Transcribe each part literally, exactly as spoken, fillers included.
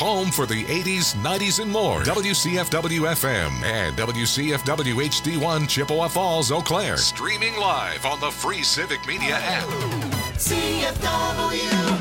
home for the eighties, nineties, and more. W C F W F M and W C F W H D one Chippewa Falls, Eau Claire. Streaming live on the free Civic Media app. C F W.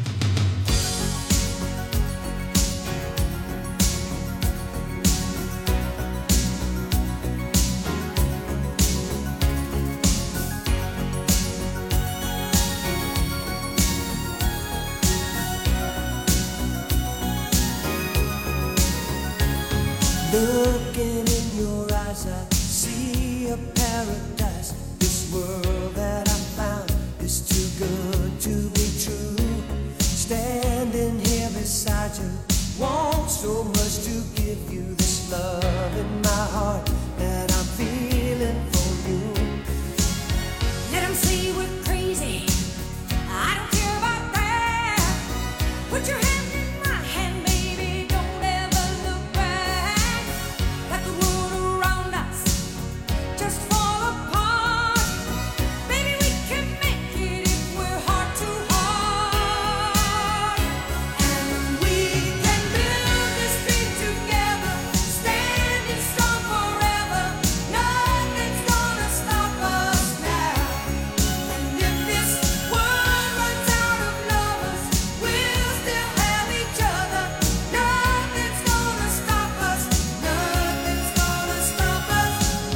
Looking in your eyes, I see a paradise. This world that I found is too good to be true. Standing here beside you, want so much to give you this love in my heart that I'm feeling for you. Let them say we're crazy, I don't care about that. Put your hand in my hand, baby, don't ever look back. Let the world around us just fall apart. Baby, we can make it if we're heart to heart. And we can build this dream together, standing strong forever. Nothing's gonna stop us now. And if this world runs out of lovers, we'll still have each other. Nothing's gonna stop us. Nothing's gonna stop us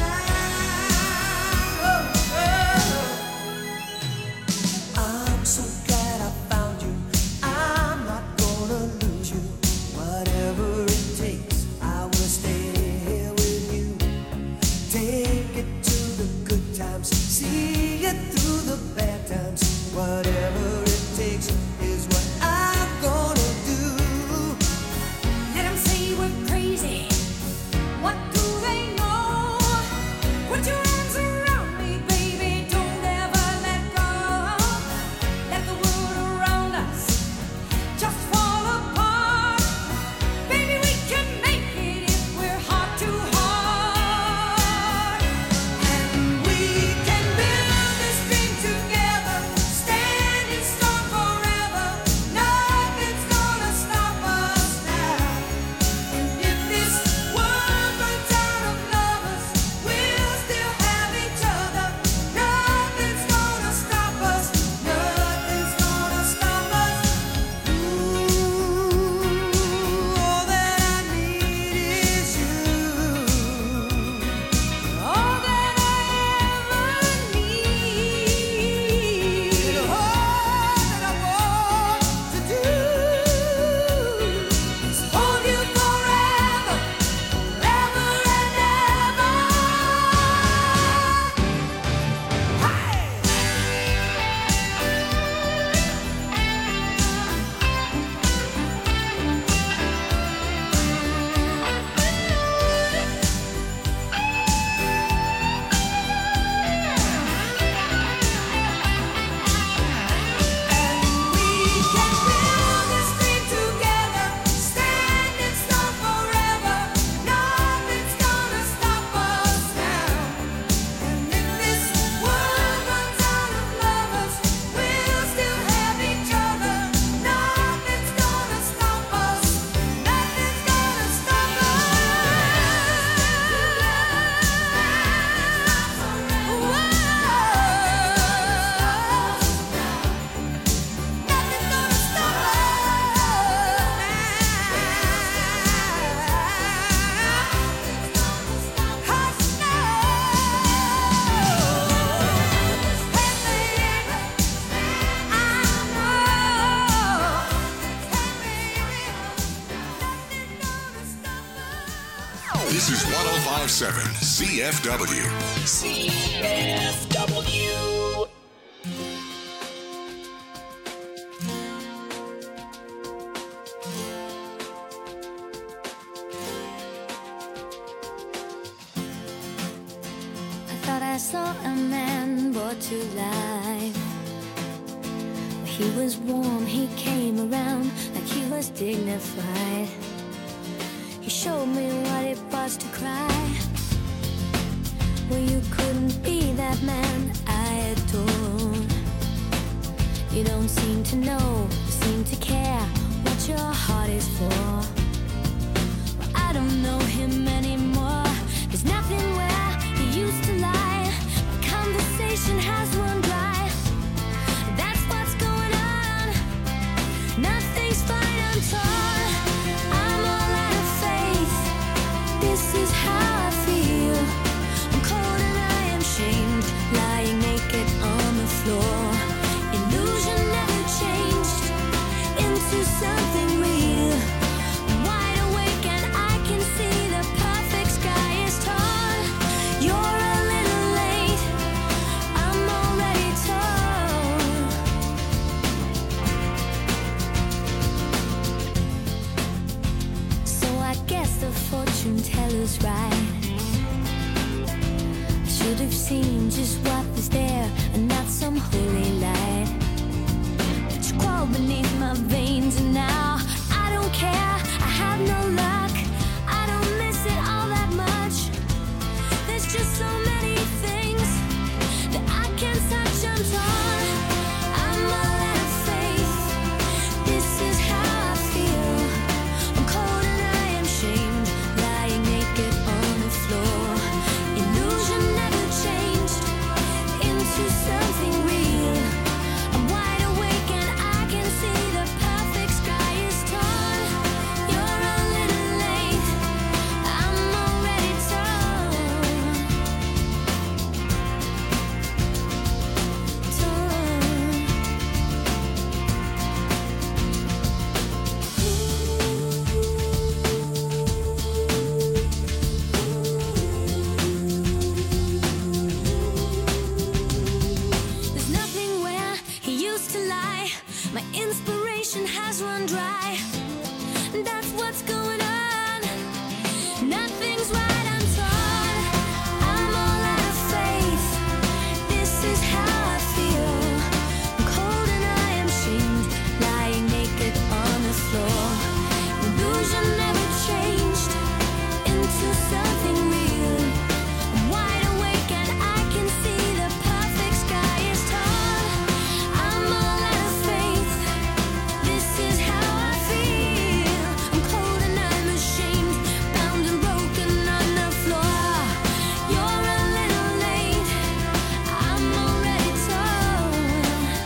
now. I'm so glad I found you. I'm not gonna lose you. Whatever it takes, I will stay here with you. Take it to the good times, see it through the bad times. Whatever it takes is what I'm gonna do. Let them say we're crazy. What do they know? Put your arms around me, baby. Don't ever let go. Let the world around us just fall apart. Baby, we can make it if we're heart to heart. And we can build this dream together, standing strong forever. Nothing's gonna stop us now. And if this world runs out of lovers, we'll still have each other. Nothing's gonna stop us. Nothing's gonna stop us. Ooh, all that I need is you. All that I ever need. And all that I want to do is hold you forever, forever and ever. We can build this dream together, standing strong forever. Nothing's gonna stop us now. And if this world runs out of lovers, we'll still have each other. Nothing's gonna stop us. Nothing's gonna stop This is one oh five point seven C F W. C F W. I thought I saw a man brought to life. He was warm, he came around like he was dignified. He showed me what it was to cry. Well, you couldn't be that man I adored. You don't seem to know, seem to care what what your heart is for. Well, I don't know him anymore. There's nothing where he used to lie. The conversation has run dry. That's what's going on. Nothing's fine, I'm torn. I'm all out of faith. This is how I feel. I'm cold and I am shamed, lying naked on the floor. Illusion never changed into something real. I'm wide awake and I can see the perfect sky is torn. You're a little late, I'm already torn. So I guess the fortune teller's right. I should have seen just what was there and not some holy light. But you crawl beneath my veins and now I don't care, I have no luck. I don't miss it all that much. There's just so many things that I can't touch, I'm torn. I'm all out of faith. This is how I feel. I'm cold and I am shamed, lying naked on the floor. Illusion never changed into something real. I'm wide awake and I can see the perfect sky is torn. You're a little late, I'm already torn. There's nothing where he used to lie. My inspiration has run dry. That's what's going on. Nothing's right, I'm torn. I'm all out of faith. This is how I feel. I'm cold and I am shamed, lying naked on the floor. Illusion never changed into something real. I'm wide awake and I can see the perfect sky is torn. I'm all out of faith. This is how I feel. I'm cold and I'm ashamed, bound and broken on the floor. You're a little late, I'm already torn.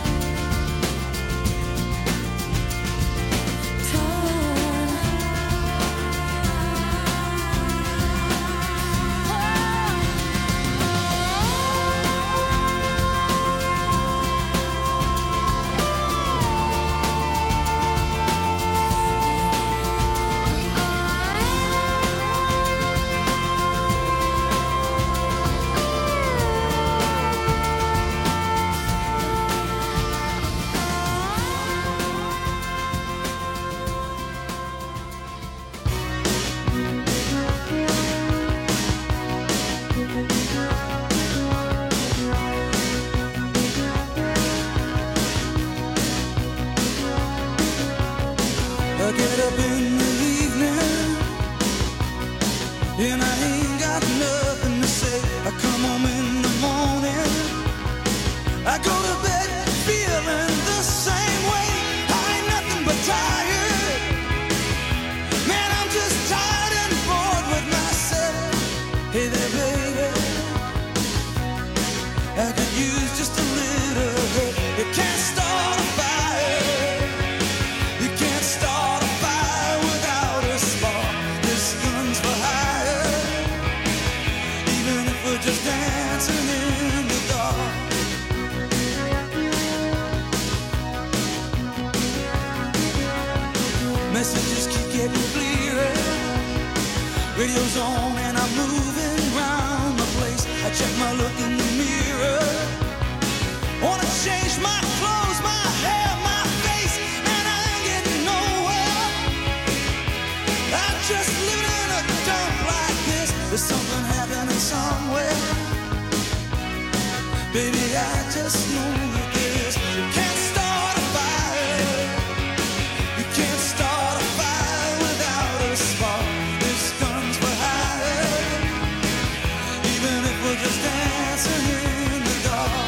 I get up in the evening and I ain't got nothing to say. I come home in the morning, I go to bed feeling the same way. I ain't nothing but tired. Man, I'm just tired and bored with myself. Hey there, baby, I could use just a little help. You can't start a fire. You can't start a fire without a spark. This gun's for hire. Even if we're just dancing in the dark. Messages keep getting clearer. Radio's on and I'm moving round the place. I check my look in the mirror. Wanna change my clothes, my hair, my face, and I ain't getting nowhere. I'm just living in a dump like this. There's something happening somewhere. Baby, I just know that this. You can't start a fire. You can't start a fire without a spark. This gun's for hire. Even if we're just dancing in the dark.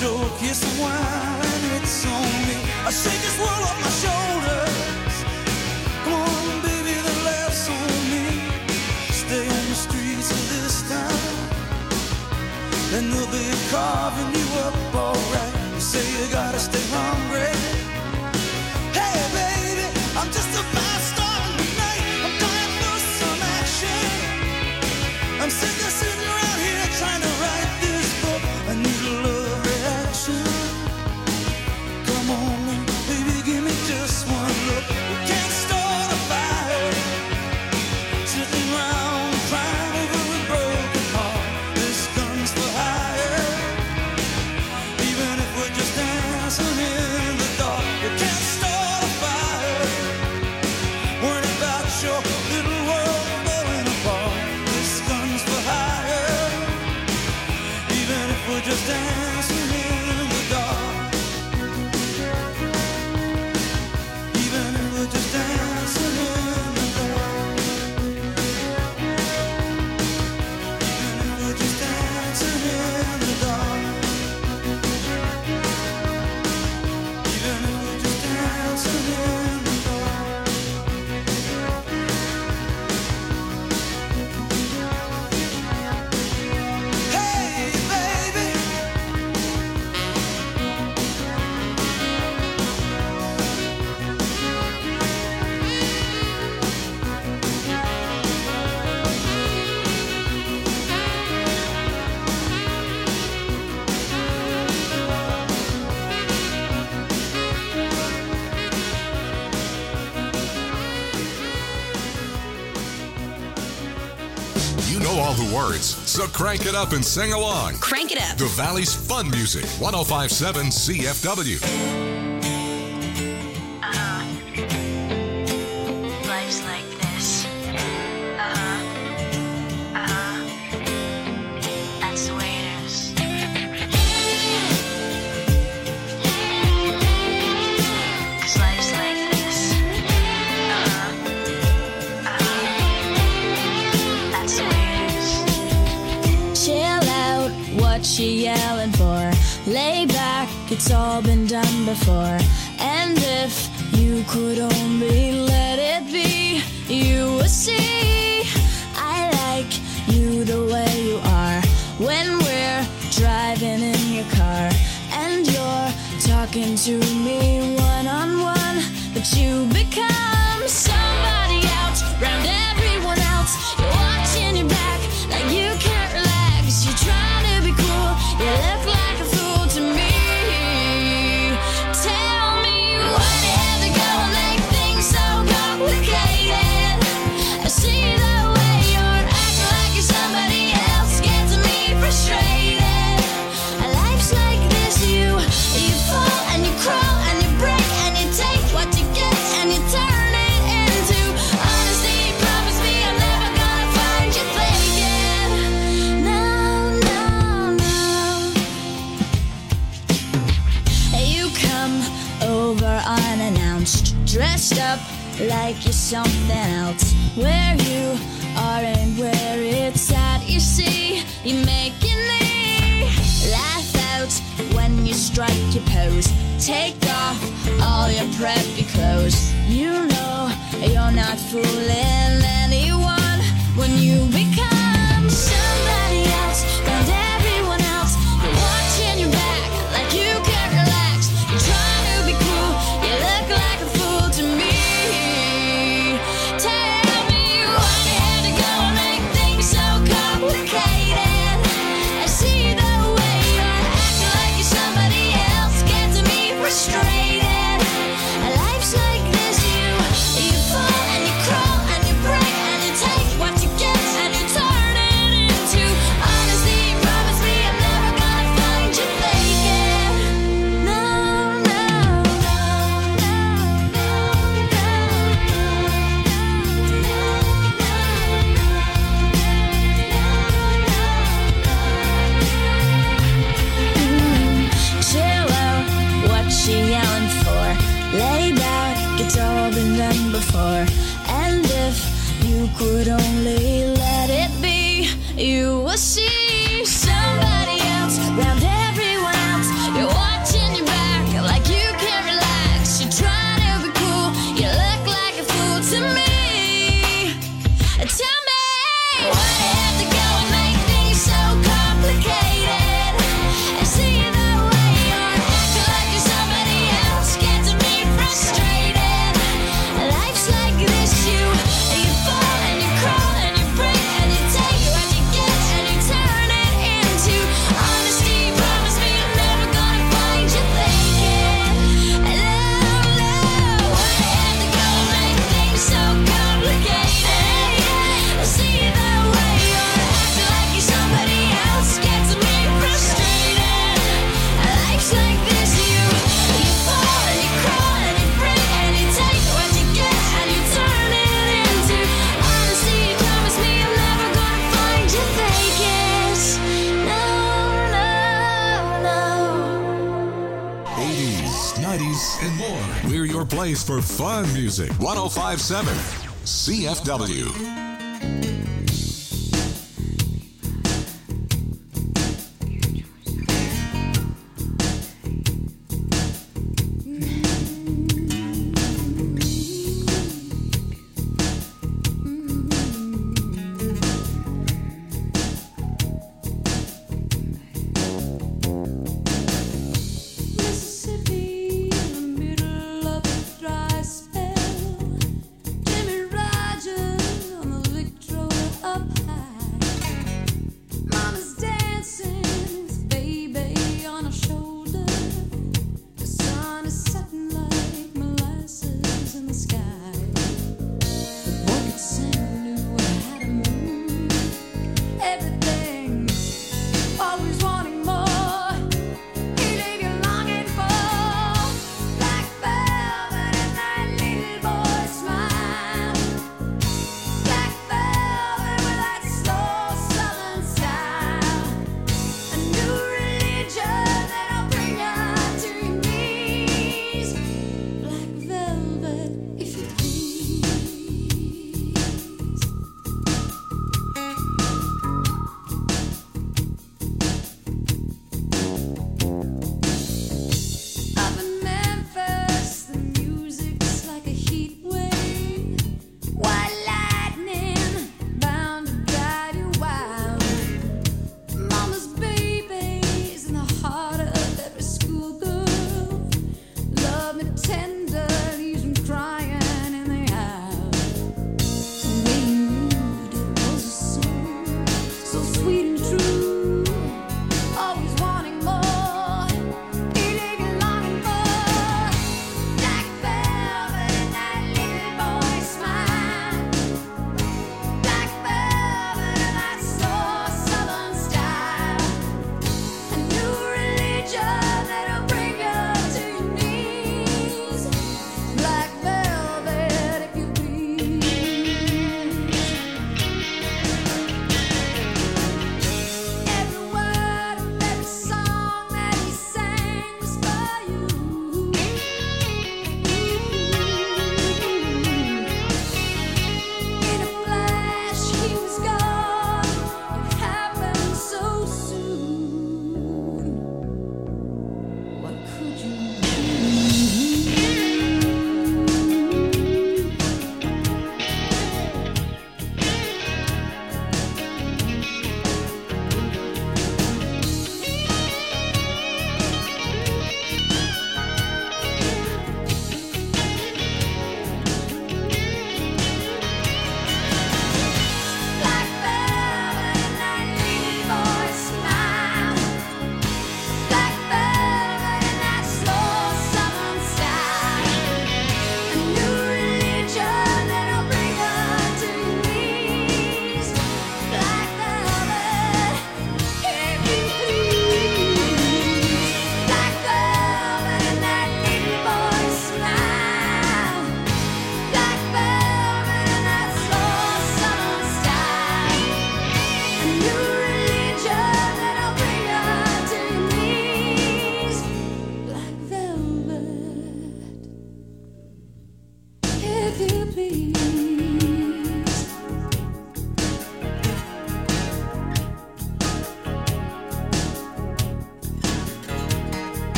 show a kiss of wine and it's on me. I shake this world off my shoulders. Come on, baby, the laughs on me. Stay on the streets of this town, and they'll be carving you up alright. You say you gotta stay hungry. Hey, baby, I'm just a fast star tonight. I'm dying for some action. I'm sick of sitting around here trying to write this book. I need a love reaction. Come on, baby, give me just one look. We can't start a fire sitting around crying over a broken heart. This gun's for hire. Even if we're just dancing in the dark, we can't start a fire worrying about your little world falling apart. This gun's for hire. Even if we're just dancing in the dark. Even if we're just dancing in the dark. Even if we're just dancing in the dark. Even if we're just dancing in the dark. Hey, baby. You know all the words, so crank it up and sing along. Crank it up. The Valley's fun music, one oh five point seven C F W. Uh-huh. Life's like this. Uh-huh. Uh-huh. That's the way it is. Cause life's like this. Uh-huh. Uh-huh. That's the way it is. Chill out, what you yelling for? Lay back, it's all been done before. And if you could only let it be, you would see I like you the way you are. When we're driving in your car and you're talking to me one-on-one, but you become somebody else, round everyone else. You're watching your back like you can't relax. You're trying to be cool, you look like a fool to me. Tell me why do you have to go and make things so complicated? I see the way you're acting like you're somebody else, gets me frustrated. Life's like this, you you fall and you crawl and you break and you take what you get and you turn it into honesty. Promise me I'm never gonna find you faking. No, no, no. You come over unannounced, dressed up like you're something else. Where you are and where it's at, you see, you're making me laugh out when you strike your pose. Take off all your preppy clothes. You know you're not fooling anyone when you become somebody else, round everyone else. You're watching your back like you can't relax. You're trying to be cool, you look like a fool to me. Tell me why you had to go and make things so complicated. I see the way you're acting like you're somebody else, gets me frustrated. Life's like this, you you fall and you crawl and you break and you take what you get and you turn it into honesty. Promise me I'm never gonna find you faking. No, no, no, no, chill out, what you yelling for? Lay back, it's all been done before. And if you could only let it be, you will see somebody else, round everyone else. You're Tell me why you have to go and make things so complicated. And see you that way, you're acting like you're somebody else, getting me frustrated. Life's like this, you you fall and you crawl and you break and you take what you get and you turn it into honesty. Promise me you're never gonna find you faking. Love, love, why you have to go and make things so complicated? I see you that way, you're acting like you're somebody else, gets me frustrated. Life's like this, you you fall and you crawl and you break and you take what you get and you turn it into honesty. Promise me I'm never gonna find you faking. No, no, no. eighties, nineties, and more. We're your place for fun music. one oh five point seven C F W. Mississippi in the middle of a dry spell. Jimmy Rogers on the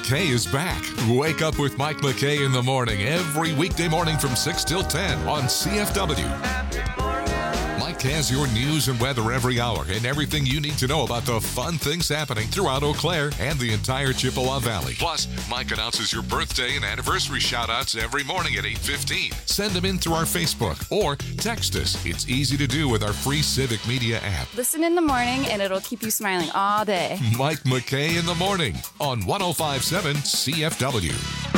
McKay is back. Wake up with Mike McKay in the morning every weekday morning from six till ten on C F W. Mike has your news and weather every hour and everything you need to know about the fun things happening throughout Eau Claire and the entire Chippewa Valley. Plus, Mike announces your birthday and anniversary shout-outs every morning at eight fifteen. Send them in through our Facebook or text us. It's easy to do with our free Civic Media app. Listen in the morning and it'll keep you smiling all day. Mike McKay in the morning on one oh five point seven C F W.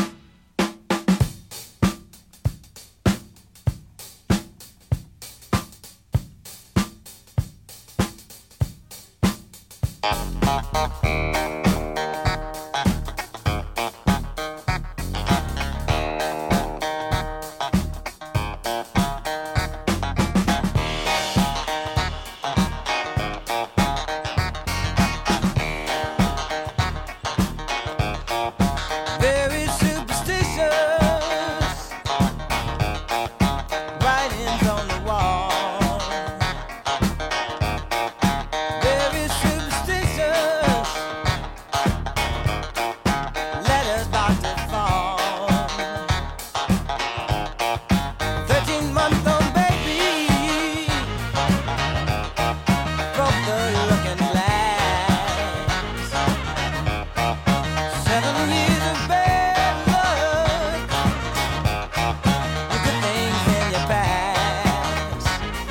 Very superstitious writings on the wall. Very superstitious letters about to fall. Thirteen month old baby broke the looking glass. Seven years of bad luck, the good things in your past.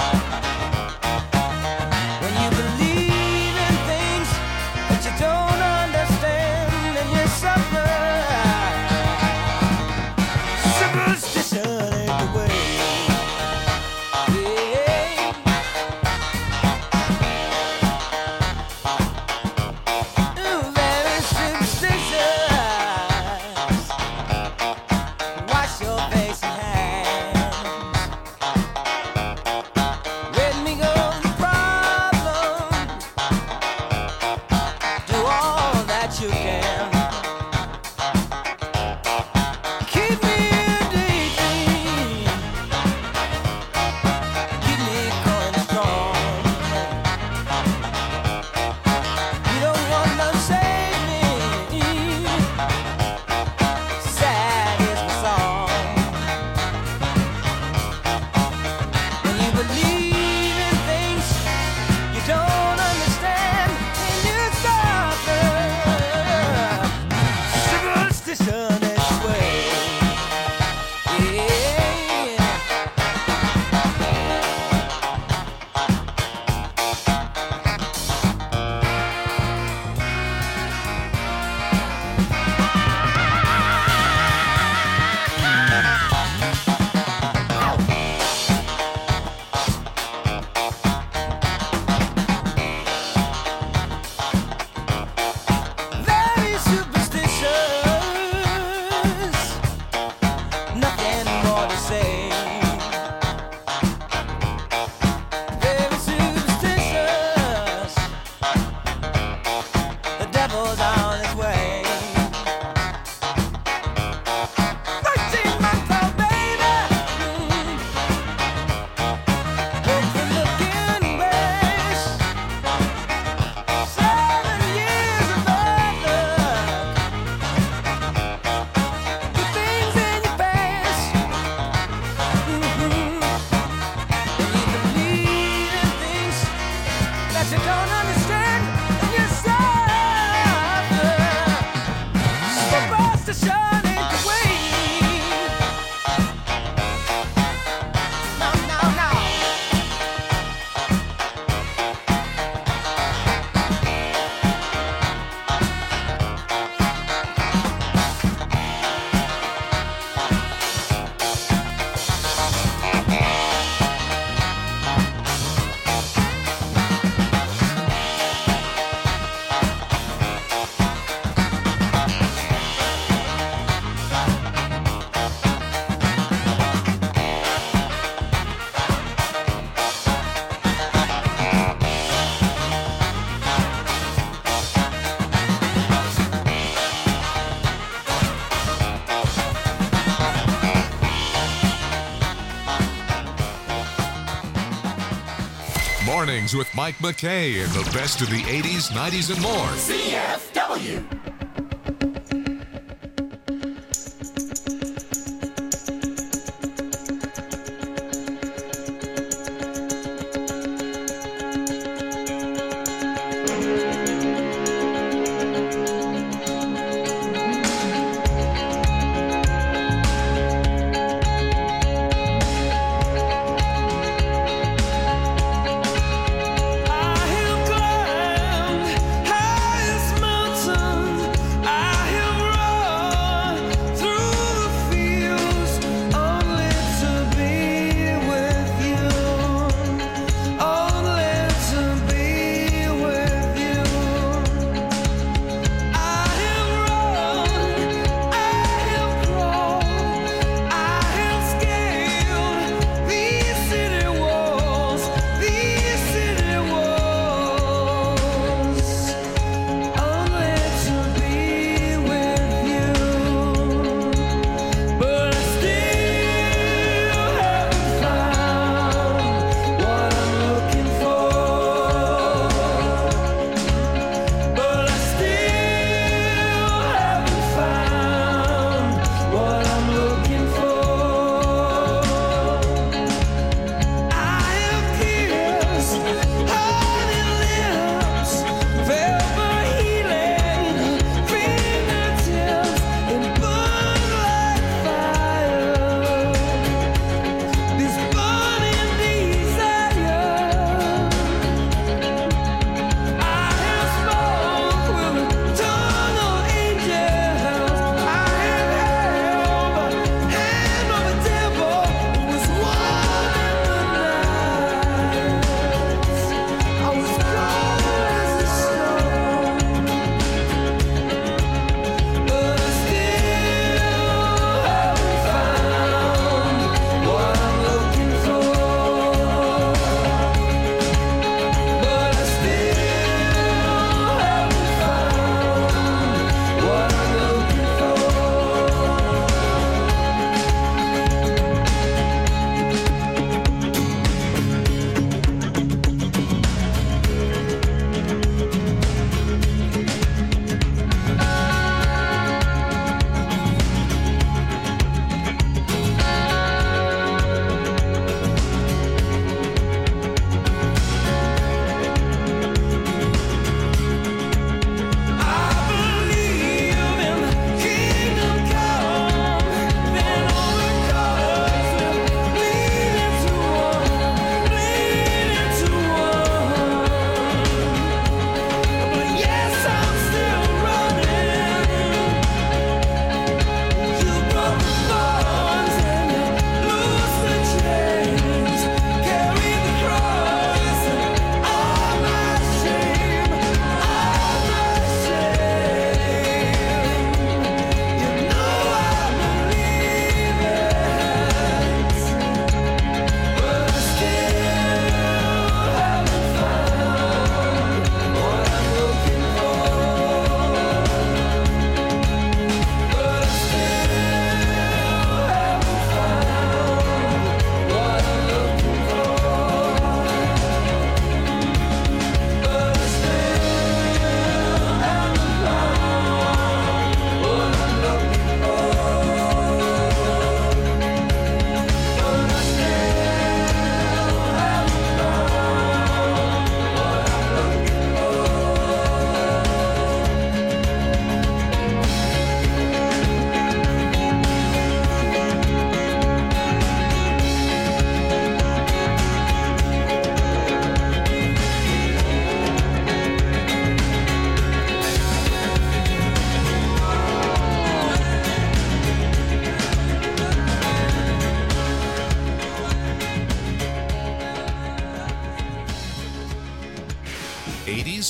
When you believe in things that you don't understand, and you suffer. Superstition ain't the way. Yeah. Ooh, very superstitious. Wash your face and hands. Let me go the problem. Do all that you can. Keep me in daydream. Keep me going strong. You don't want to save me. Sad is the song. When you believe in things you don't understand, and you suffer. Superstition is the way. Yeah. Very superstitious, nothing more to say. Very superstitious, the devil's on his way. Thirteen month old baby, broke the looking glass. Seven years of bad luck, the things in your past. Mhm. When you believe in things that you don't understand, and you suffer. Superstition ain't the way. No, no, no. Mornings with Mike McKay and the best of the eighties, nineties, and more. C F W.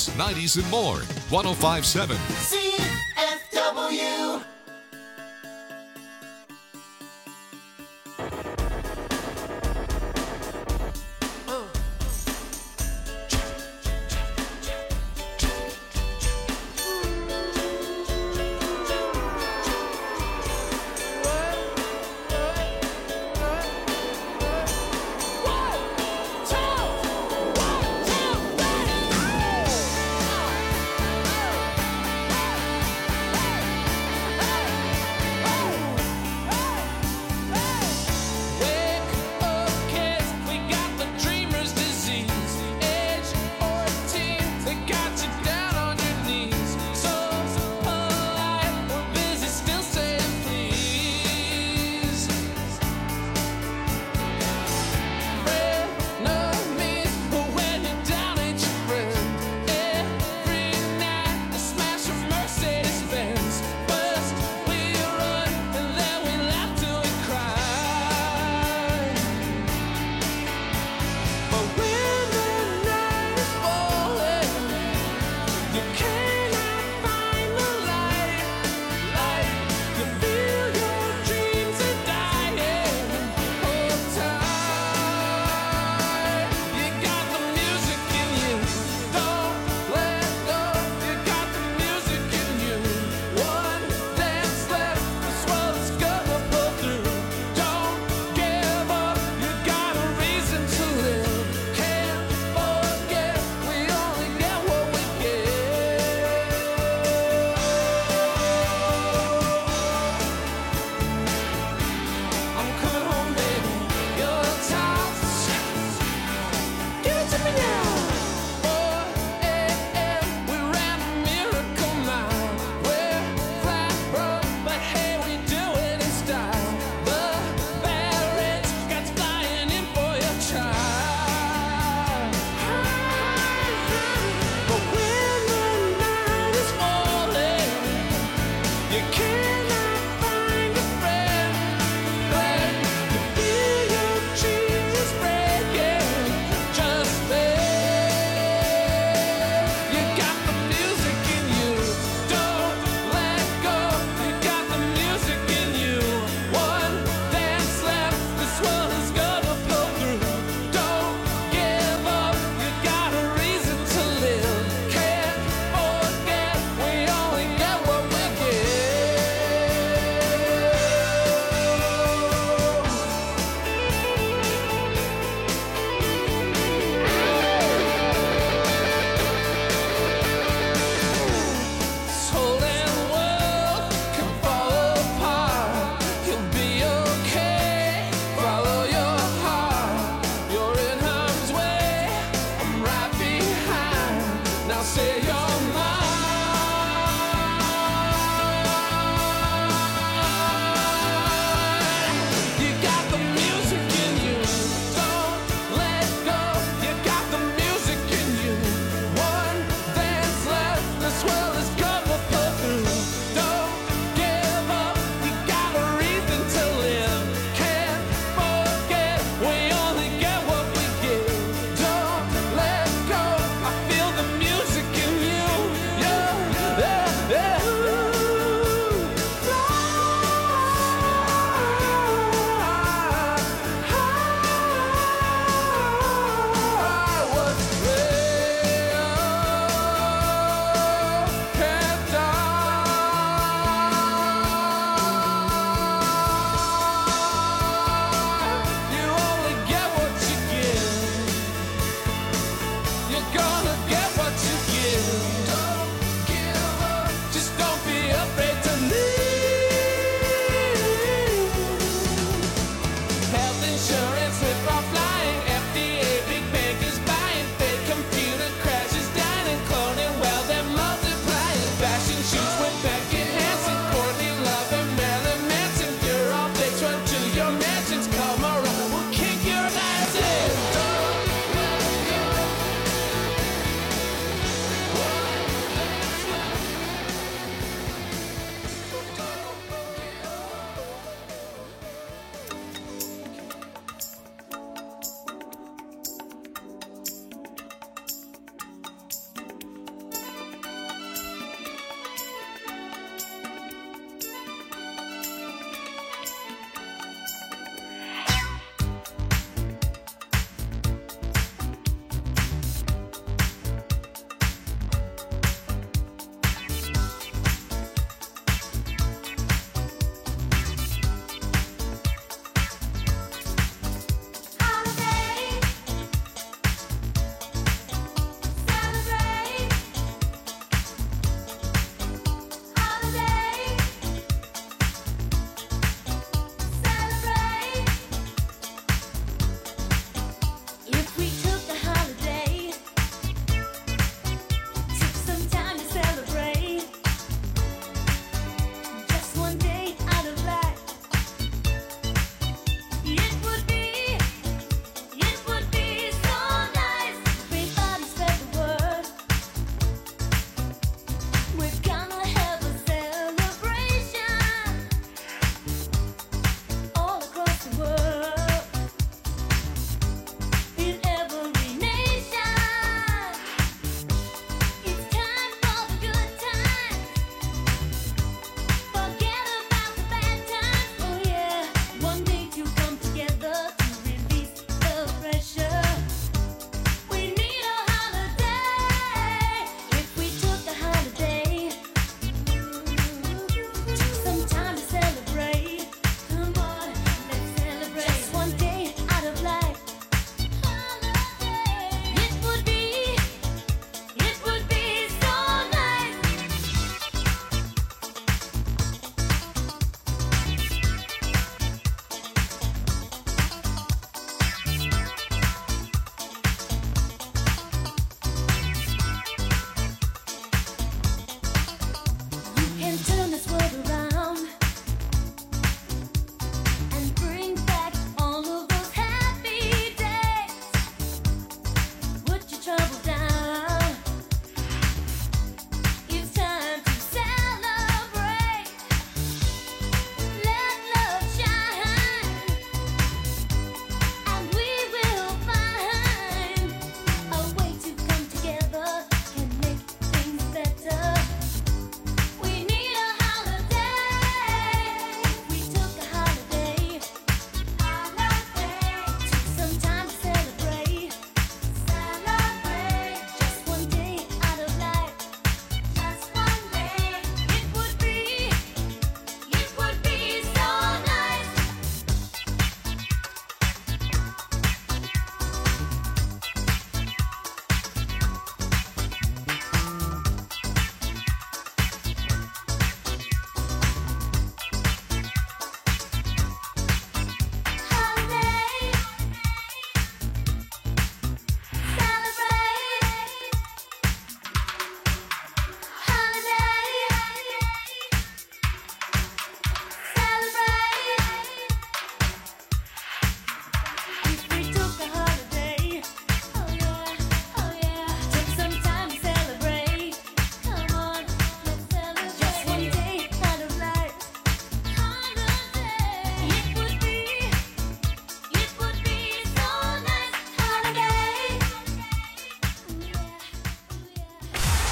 eighties, nineties, and more. one oh five point seven. C F W. One, two, three.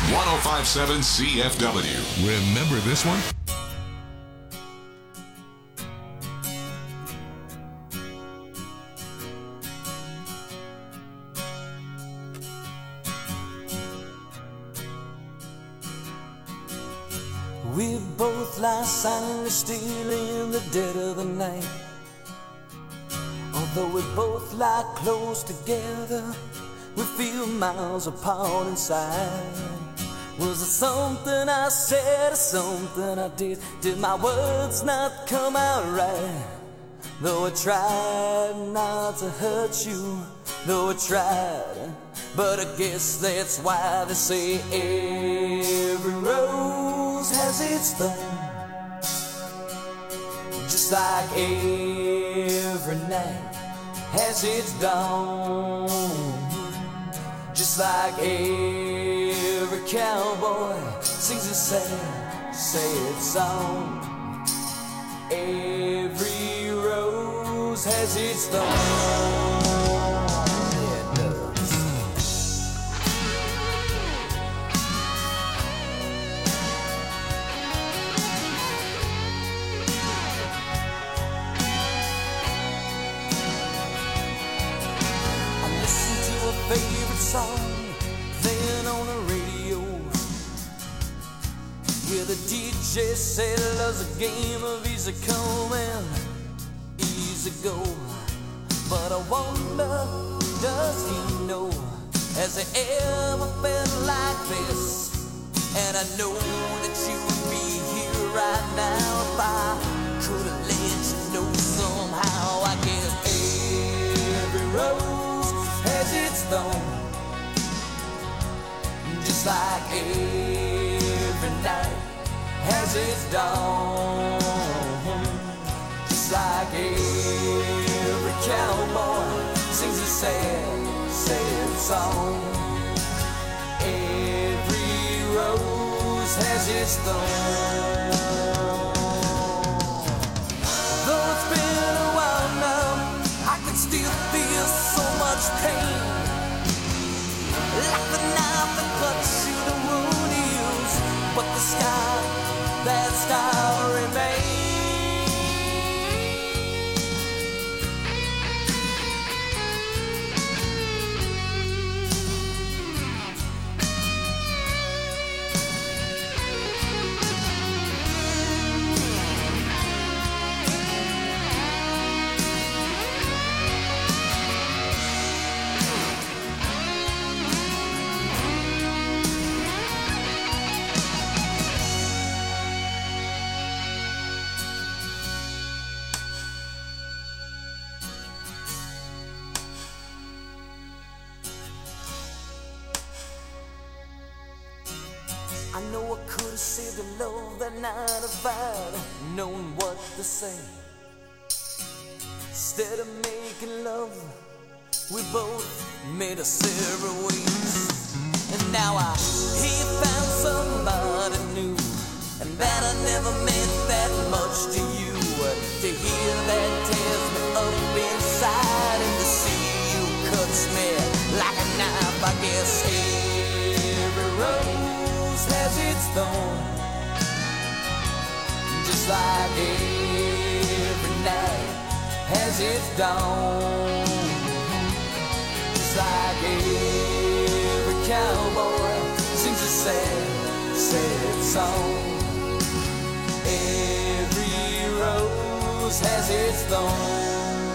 one oh five point seven C F W. Remember this one? We both lie silently still in the dead of the night. Although we both lie close together, we feel miles apart inside. Was it something I said or something I did? Did my words not come out right? Though I tried not to hurt you, though I tried, but I guess that's why they say every rose has its thorn. Just like every night has its dawn. Just like every cowboy sings a sad, sad song. Every rose has its thorn. Yeah, it does. I listen to a favorite song playing on the radio, where the D J said love's a game of easy come and easy go. But I wonder, does he know, has he ever felt like this? And I know that you would be here right now if I could have let you know somehow. I guess every rose has its thorn. Just like every night has its dawn. Just like every cowboy sings a sad, sad song. Every rose has its thorn. Though it's been a while now, I can still feel so much pain. Like the knife that cuts you, the wound heals, but the scar, that scar remains. I know I could have saved the love that night if I'd known what to say. Instead of making love, we both made us several ways. And now I hear you found somebody new, and that I never meant that much to you. To hear that tears me up inside, and to see you cuts me like a knife. I guess every rose has its thorn. Just like every night has its dawn. Just like every cowboy sings a sad, sad song. Every rose has its thorn.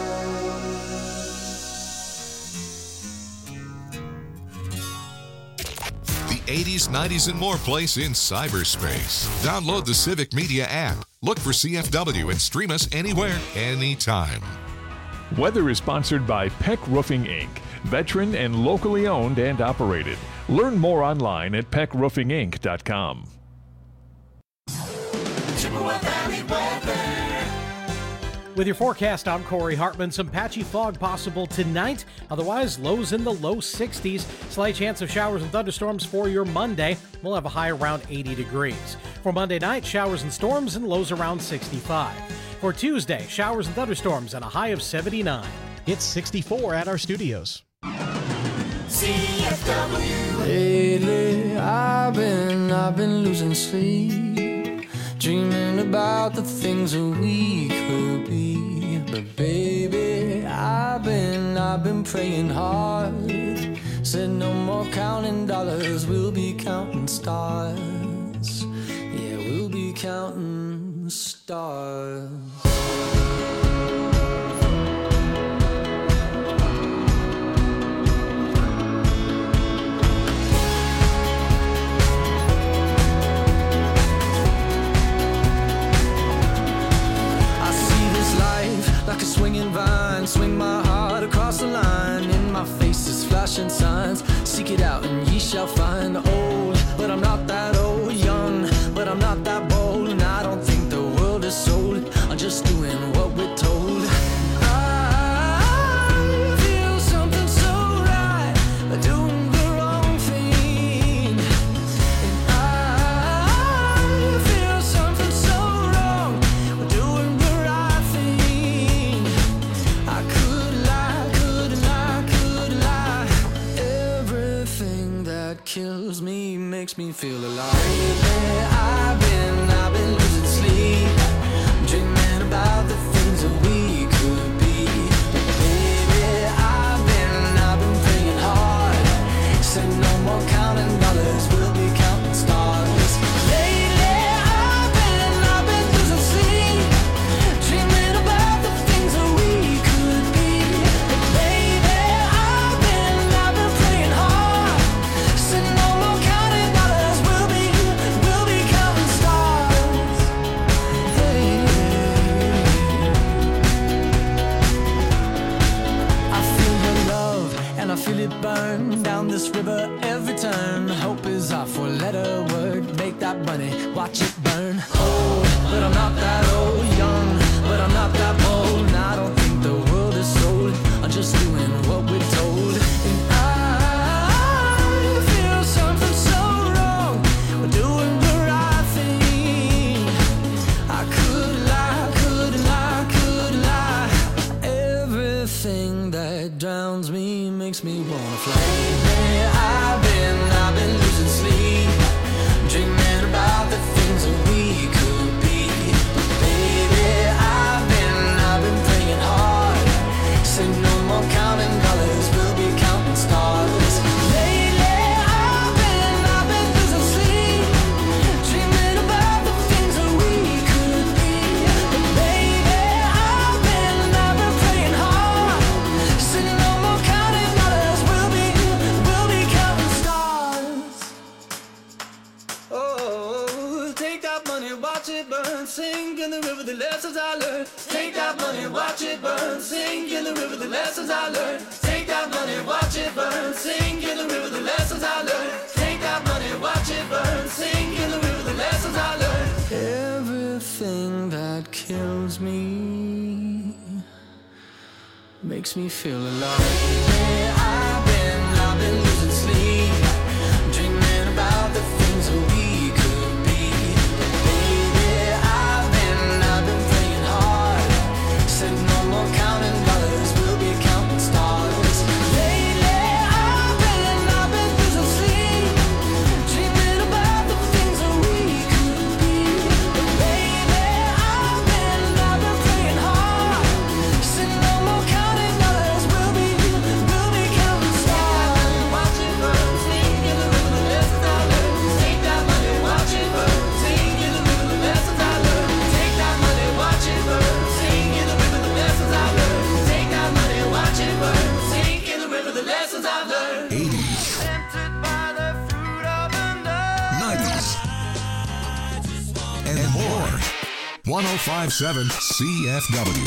eighties, nineties, and more place in cyberspace. Download the Civic Media app. Look for C F W and stream us anywhere, anytime. Weather is sponsored by Peck Roofing Incorporated. Veteran and locally owned and operated. Learn more online at peck roofing inc dot com. Chippewa Valley weather. With your forecast, I'm Corey Hartman. Some patchy fog possible tonight. Otherwise, lows in the low sixties. Slight chance of showers and thunderstorms for your Monday. We'll have a high around eighty degrees. For Monday night, showers and storms and lows around sixty-five. For Tuesday, showers and thunderstorms and a high of seventy-nine. It's sixty-four at our studios. C F W Lately I've been, I've been losing sleep, dreaming about the things that we could be. But baby, I've been, I've been praying hard. Said no more counting dollars, we'll be counting stars. Yeah, we'll be counting stars. Like a swinging vine, swing my heart across the line. In my face is flashing signs. Seek it out and ye shall find. Old, but I'm not that old. Young, but I'm not that bold. And I don't think the world is sold. I'm just doing what we're told. I feel something so right, doing the wrong thing. And I feel something so wrong, doing the right thing. I could lie, could lie, could lie. Everything that kills me makes me feel alive. Lately I've been, I've been losing sleep, dreaming about the things that we could be. But baby, I've been, I've been praying hard. Said no more counting dollars, we'll be counting stars. Lately I've been, I've been losing sleep, dreaming about the things that we could be. But baby, I've been, I've been praying hard. Said no more counting dollars, we'll be, we'll be counting stars. Hey. I feel your love and I feel it burn down this river every turn. Hope is our four-letter word. Make that money, watch it burn. Old, but I'm not that old. Young, but I'm not that bold. And I don't think the world is sold. I'm just doing what we're told. And I feel something so wrong, we're doing the right thing. I could lie, could lie, could lie. Everything that drowns me makes me wanna fly. Lately I've been, I've been losing sleep, dreaming about the things that we could be. But baby, I've been, I've been praying hard. Say no more counting dollars, we'll be counting stars. Lately I've been, I've been losing sleep, dreaming about the things that we could be. But baby, I've been, I've been praying hard. Say no more counting dollars, we'll be, we'll be counting stars. Oh, take that money, watch it burn, sink in the river the lessons I learned. Take that money, watch it burn, sink in the river the lessons I learned. Take that money, watch it burn, sink in the river the lessons I learned. Take that money, watch it burn, sink in the river the lessons I learned. Everything that kills me makes me feel alive. Lately I've been, I've been losing sleep, dreaming about the things that we could be. Baby, I've been, I've been praying hard. Said no more counting dollars, we'll be counting stars. Lately I've been, I've been losing sleep, dreaming about the things that we could be. But baby, I've been, I've been praying hard. Said no more counting dollars, we'll be, we'll be counting stars. Watch it burn, sink in the river the lessons I learned. Take that money, watch it burn, sink in the river the lessons I learned. Take that money, watch it burn, sink in the river the lessons I learned. Take that money, watch it burn, sink in the river the lessons I learned. eighties, Tempted by the fruit of the night. nineties, and more. one oh five point seven C F W.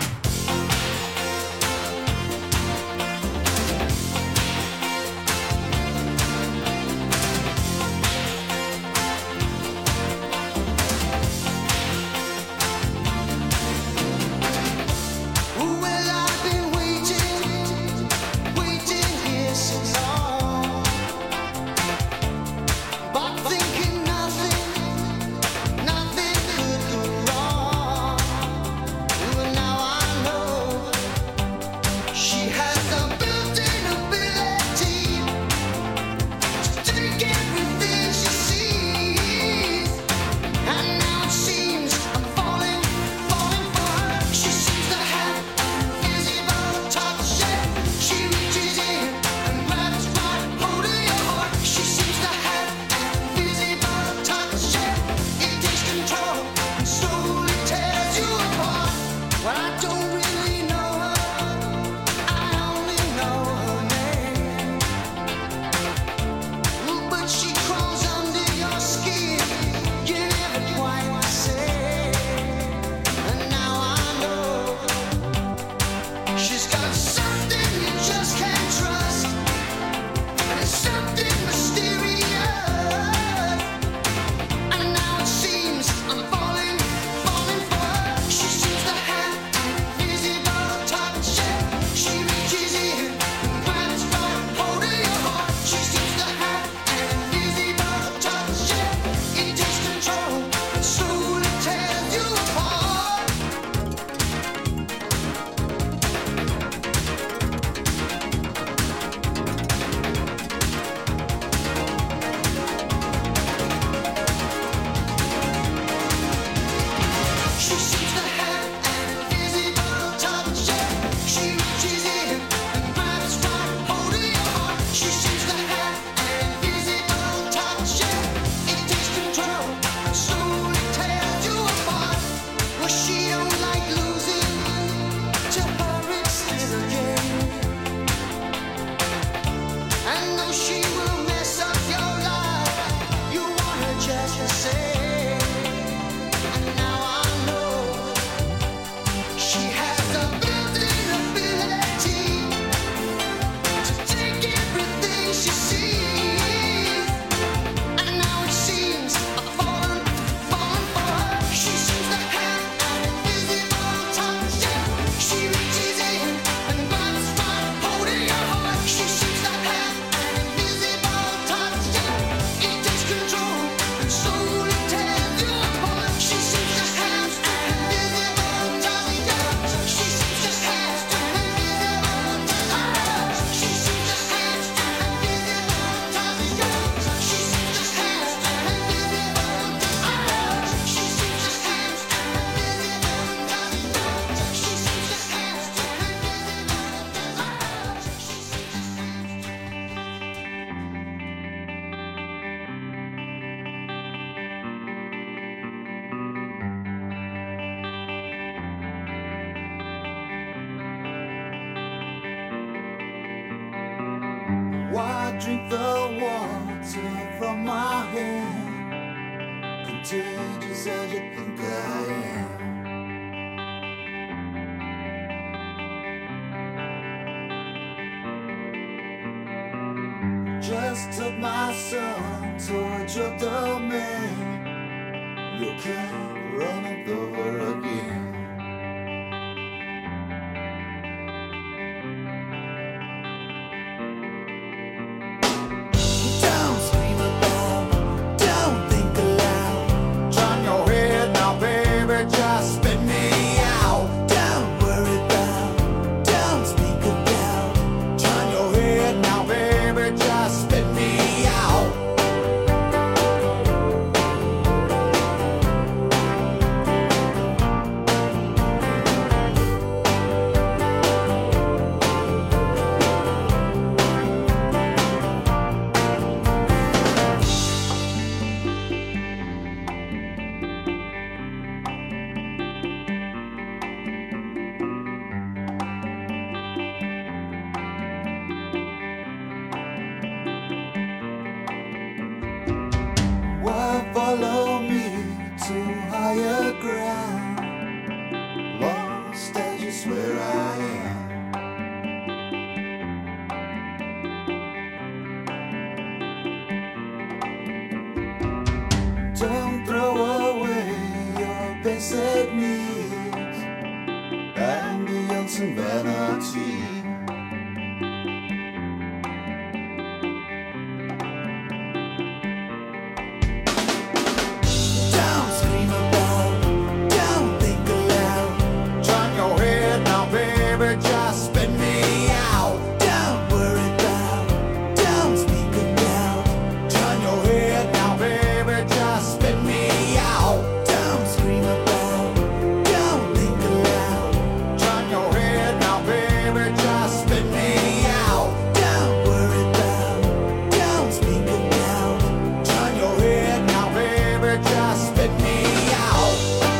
Well, I've been waiting, waiting here so long, but thinking nothing, nothing could go wrong. Well, now drink the water from my hand, contagious as you think I am. Just took my son towards your domain. You can't run it over again. Don't scream about, don't think aloud. Turn your head now, baby, just spit me out. Don't worry about, don't speak about. Turn your head now, baby, just spit me out. Why follow me to higher ground? Lost as you swear I am. Don't throw away your basic needs ambience and vanity. Don't scream about, don't think aloud. Turn your head now, baby, just spit me out. Don't worry about, don't speak about. Turn your head now, baby, just spit me out. Don't scream about, don't think aloud. Turn your head now, baby, just spit me out. Don't worry about, don't speak about. Turn your head now, baby, just spit me out.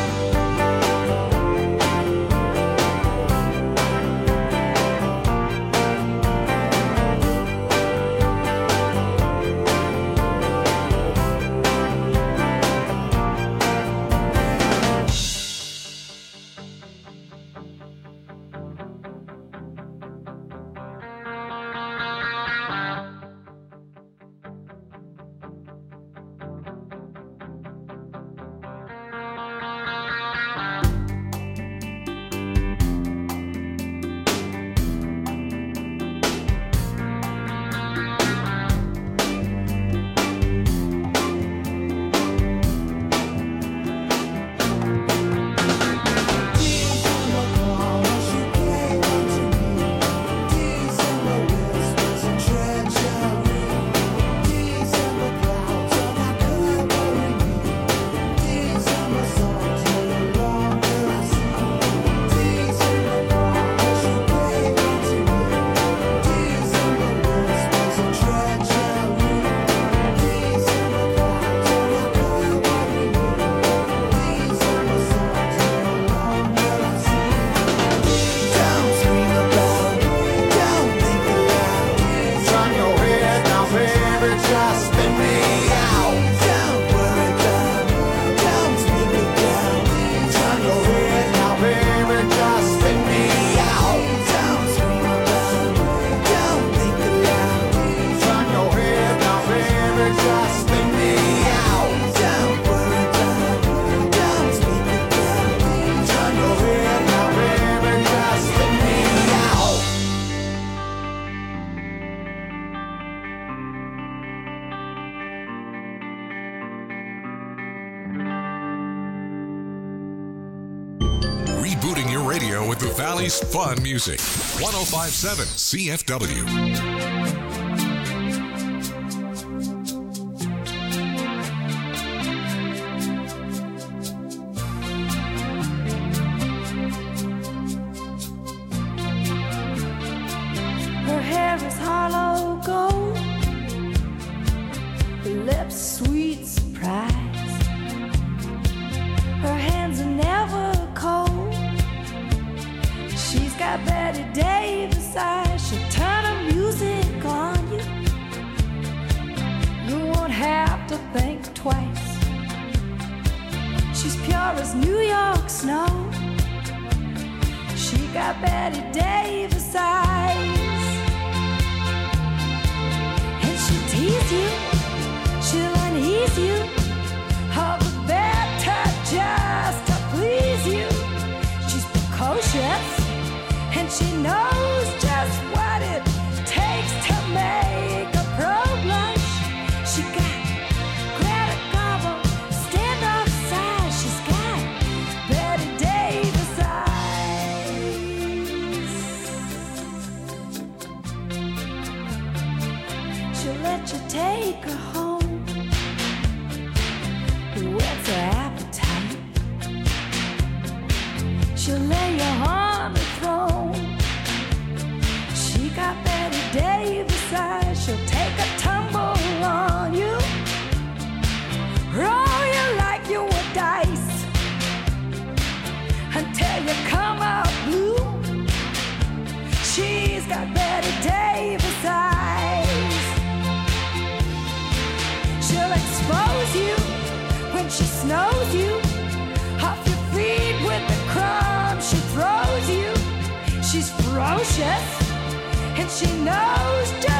Don't scream about, don't think aloud. Turn your head now, baby, just spit me out. Don't worry about, don't speak about. Turn your head now, baby, just spit me out. Don't scream about, don't think aloud. Turn your head now, baby, just spit me out. Don't worry about, don't speak about. Turn your head now, baby, just spit me out. Rebooting your radio with the Valley's fun music. one oh five point seven C F W. Her hair is hollow gold, her lips sweet surprise. Her hands are never cold. She's got Betty Davis eyes. She'll turn her music on you have to think twice. She's pure as New York snow. She got Betty Davis eyes. And she'll tease you, she'll unease you, all the better just to please you. She's precocious, and she knows just what it takes to make a pro blush. She got Greta Garbo, standoff size. She's got Betty Davis eyes. She'll let you take her home. What's her appetite? She'll lay you on the throne. She got Betty Davis eyes. She'll take a tumble on you, roll you like you were dice, until you come out blue. She's got Betty Davis eyes. She'll expose you when she snows you off your feet with the crumbs she throws you. She's ferocious, and she knows just